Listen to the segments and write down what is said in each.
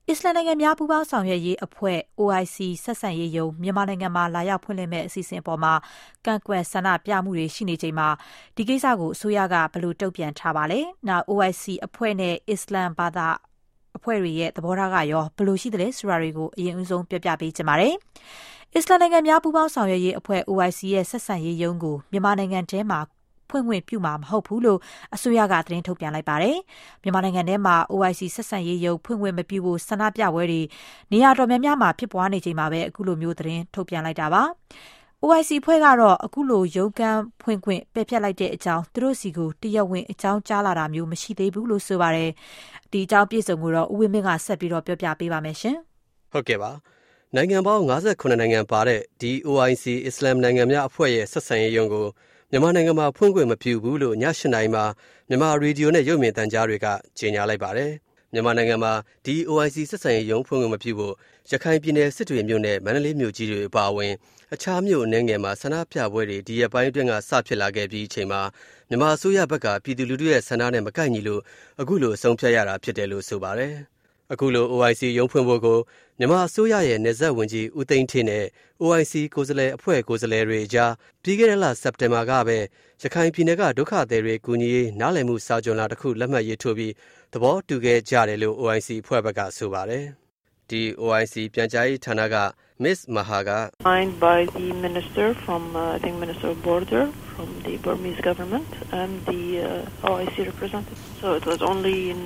အစ္စလာမ်နိုင်ငံများပူးပေါင်းဆောင်ရွက်ရေးအဖွဲ့ OIC ဆက်ဆံရေးယုံမြန်မာနိုင်ငံမှာလာရောက်ဖွင့်လှစ်မဲ့အစီအစဉ်အပေါ်မှာကန့်ကွက်ဆန္ဒပြမှုတွေရှိနေချိန်မှာဒီကိစ္စကိုအစိုးရကဘယ်လိုတုံ့ပြန်ထားပါလဲ။နောက် OIC အဖွဲ့နဲ့အစ္စလာမ်ဘာသာအဖွဲ့တွေရဲ့သဘောထားကရောဘယ်လိုရှိသလဲဆိုတာတွေကိုအရင်ဦးဆုံးပြောပြပေးချင်ပါတယ်။အစ္စလာမ်နိုင်ငံများပူးပေါင်းဆောင်ရွက်ရေးအဖွဲ့ OIC ရဲ့ဆက်ဆံရေးယုံကိုမြန်မာနိုင်ငံထဲမှာဖွင့်ခွင့်ပြုမှာမဟုတ်ဘူးလို့အစိုးရကသတင်းထုတ်ပြန်လိုက်ပါတယ်။မြန်မာနိုင်ငံထဲမှာ OIC ဆက်ဆံရေးယုံဖွင့်ခွင့်မပြုဖို့ဆန္ဒပြပွဲတွေနေရာတော်များများမှာဖြစ်ပွားနေချိန်မှာပဲအခုလိုမျိုးသတင်းထုတ်ပြန်လိုက်တာပါ။ OIC အဖွဲ့ကတော့အခုလိုရုံးခန်းဖွင့်ခွင့်ပယ်ဖျက်လိုက်တဲ့အကြောင်းသူတို့စီကိုတရားဝင်အကြောင်းကြားလာတာမျိုးမရှိသေးဘူးလို့ဆိုပါတယ်။ဒီအကြောင်းပြည့်စုံကိုတော့ဦးဝင်းမင်းကဆက်ပြီးတော့ပြောပြပေးပါမယ်ရှင်။ဟုတ်ကဲ့ပါ။နိုင်ငံပေါင်း58နိုင်ငံပါတဲ့ဒီ OIC အစ္စလာမ်နိုင်ငံများအဖွဲ့ရဲ့ဆက်ဆံရေးယုံကိုမြန်မာနိုင်ငံမှာဖွင့်ခွင့်မပြုဘူးလို့ည8နာရီမှာမြန်မာရေဒီယိုနဲ့ရုပ်မြင်သံကြားတွေကကြေညာလိုက်ပါတယ်။မြန်မာနိုင်ငံမှာဒီ OIC ဆက်ဆံရေးယုံဖွင့်ခွင့်မပြုဖို့ရခိုင်ပြည်နယ်စစ်တွေမြို့နဲ့မန္တလေးမြို့ကြီးတွေအပါအဝင်အခြားမြို့အနှံ့ငယ်မှာဆန္ဒပြပွဲတွေဒီရက်ပိုင်းအတွင်းကစဖြစ်လာခဲ့ပြီးအချိန်မှာမြန်မာအစိုးရဘက်ကပြည်သူလူထုရဲ့ဆန္ဒနဲ့မကိုက်ညီလို့အခုလိုအဆုံးဖြတ်ရတာဖြစ်တယ်လို့ဆိုပါတယ်။အခုလို OIC ရုံးဖွင့်ဖို့ကိုမြန်မာအစိုးရရဲ့နယ်စပ်ဝန်ကြီးဦးသိန်းဌေးနဲ့ OIC ကိုယ်စားလှယ်အဖွဲ့ကိုယ်စားလှယ်တွေအကြားပြီးခဲ့တဲ့လစက်တင်ဘာကပဲရခိုင်ပြည်နယ်ကဒုက္ခသည်တွေကူညီရေးနားလည်မှုစာချုပ်လာတစ်ခုလက်မှတ်ရေးထိုးပြီးသဘောတူခဲ့ကြတယ်လို့ OIC အဖွဲ့ဘက်ကဆိုပါတယ်။ဒီ OIC ပြန်ကြားရေးဌာနက Ms. Maha က signed by the minister from I think Minister of Border from the Burmese government and the OIC representative. So it was only in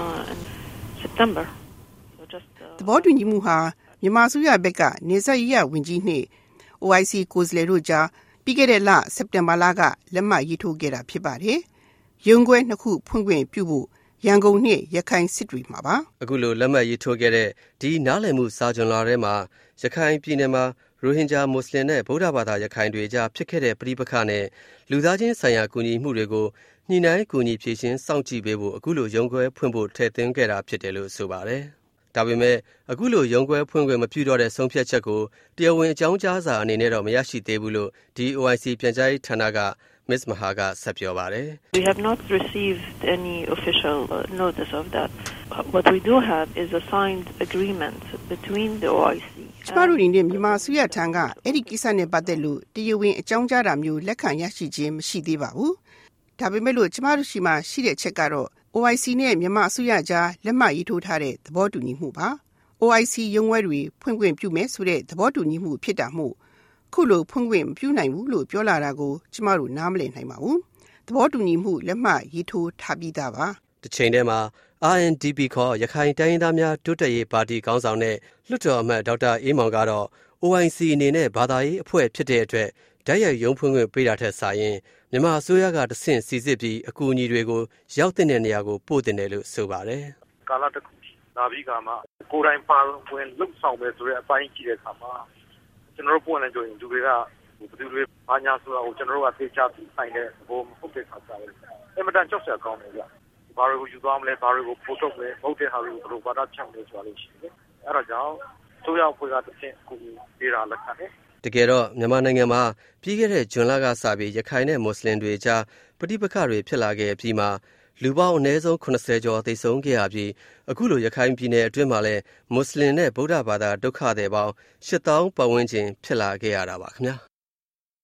September. So just သဘောတူညီမှုဟာမြန်မာအစိုးရဘက်ကနေဆက်ရေးဝန်ကြီးနှင့် OIC ကိုယ်စားလှယ်တို့ကြားပြီးခဲ့တဲ့လစက်တင်ဘာလကလက်မှတ်ရေးထိုးခဲ့တာဖြစ်ပါတယ်။ရုံးခွဲနှစ်ခုဖွင့်ခွင့်ပြုဖို့ရန်ကုန်နှင့်ရခိုင်စစ်တွေမှာပါအခုလိုလက်မှတ်ရေးထိုးခဲ့တဲ့ဒီနားလည်မှုစာချုပ်လာထဲမှာရခိုင်ပြည်နယ်မှာရိုဟင်ဂျာမွတ်စလင်နဲ့ဗုဒ္ဓဘာသာရခိုင်တွေကြားဖြစ်ခဲ့တဲ့ပဋိပက္ခနဲ့လူသားချင်းဆိုင်ရာကူညီမှုတွေကိုညှိနှိုင်းကူညီဖြေရှင်းစောင့်ကြည့်ပေးဖို့အခုလိုရုံးခွဲဖွင့်ဖို့ထည့်သွင်းခဲ့တာဖြစ်တယ်လို့ဆိုပါတယ်။ဒါပေမဲ့အခုလိုရုံးခွဲဖွင့်ခွင့်မပြုတော့တဲ့ဆုံးဖြတ်ချက်ကိုတရားဝင်အကြောင်းကြားစာအနေနဲ့တော့မရရှိသေးဘူးလို့ဒီ OIC ပြန်ကြားရေးဌာနကMs. Maha ကဆက်ပြောပါတယ် We have not received any official notice of that. What we do have is a signed agreement between the OIC. ကျမတို့နဲ့မြန်မာအစိုးရထံကအဲ့ဒီကိစ္စနဲ့ပတ်သက်လို့တရားဝင်အကြောင်းကြားတာမျိုးလက်ခံရရှိခြင်းမရှိသေးပါဘူး။ဒါပေမဲ့လို့ကျမတို့ရှိမှရှိတဲ့ချက်ကတော့ OIC နဲ့မြန်မာအစိုးရကြားလက်မှတ်ရေးထိုးထားတဲ့သဘောတူညီမှုပါ။ OIC ရုံးဝဲတွေဖွင့်ခွင့်ပြုမယ်ဆိုတဲ့သဘောတူညီမှုဖြစ်တာမို့ခုလိုဖွင့်ခွင့်မပြုနိုင်ဘူးလို့ပြောလာတာကိုကျမတို့နားမလည်နိုင်ပါဘူး။သဘောတူညီမှုလက်မှတ်ရေးထိုးထားပြီးသားပါ။တစ်ချိန်တည်းမှာ RNDP ခေါ်ရခိုင်တိုင်းရင်းသားများတိုးတက်ရေးပါတီခေါင်းဆောင်နဲ့လွှတ်တော်အမတ်ဒေါက်တာအေးမောင်ကတော့ OIC အနေနဲ့ဘာသာရေးအဖွဲ့ဖြစ်တဲ့အတွက်ဓာတ်ရိုက်ရုံးဖွင့်ခွင့်ပေးတာထက်စာရင်မြန်မာအစိုးရကတဆင့်စီစစ်ပြီးအကူအညီတွေကိုရောက်တဲ့နေရာကိုပို့တင်တယ်လို့ဆိုပါတယ်။ကာလတစ်ခုလာပြီးကမှကိုယ်တိုင်ပါဝင်လှုပ်ဆောင်မယ်ဆိုတဲ့အပိုင်းကြည့်တဲ့အခါမှာကျွန်တော်တို့ပုံနဲ့ကြိုရင်လူတွေကဘယ်သူတွေဘာညာဆိုတာကိုကျွန်တော်တို့ကသိချပြီးဆိုင်တဲ့ဘုံဟုတ်တဲ့ခါကျတယ်။အမှန်တန်ကြောက်စရာကောင်းတယ်ဗျ။ဘာတွေကိုယူသွားမလဲဘာတွေကိုပို့ထုတ်လဲမဟုတ်တဲ့ဟာတွေကိုဘယ်လိုဘာသာချမ်းလဲဆိုတာလေးရှိတယ်။အဲဒါကြောင့်ဆိုရအဖွဲ့ကတစ်ဆင့်ကူပေးတာလက်ခံတယ်။တကယ်တော့မြန်မာနိုင်ငံမှာပြီးခဲ့တဲ့ဇွန်လကစပြီးရခိုင်နဲ့မွတ်စလင်တွေကြားပဋိပက္ခတွေဖြစ်လာခဲ့ပြီးမှလူပေါင်းအနည်းဆုံး80ကျော်သေဆုံးခဲ့ရပြီးအခုလိုရခိုင်ပြည်နယ်အတွင်းမှာလည်းမွတ်စလင်နဲ့ဗုဒ္ဓဘာသာဒုက္ခသည်ပေါင်း8000ပတ်ဝန်းကျင်ဖြစ်လာခဲ့ရတာပါခင်ဗျာ။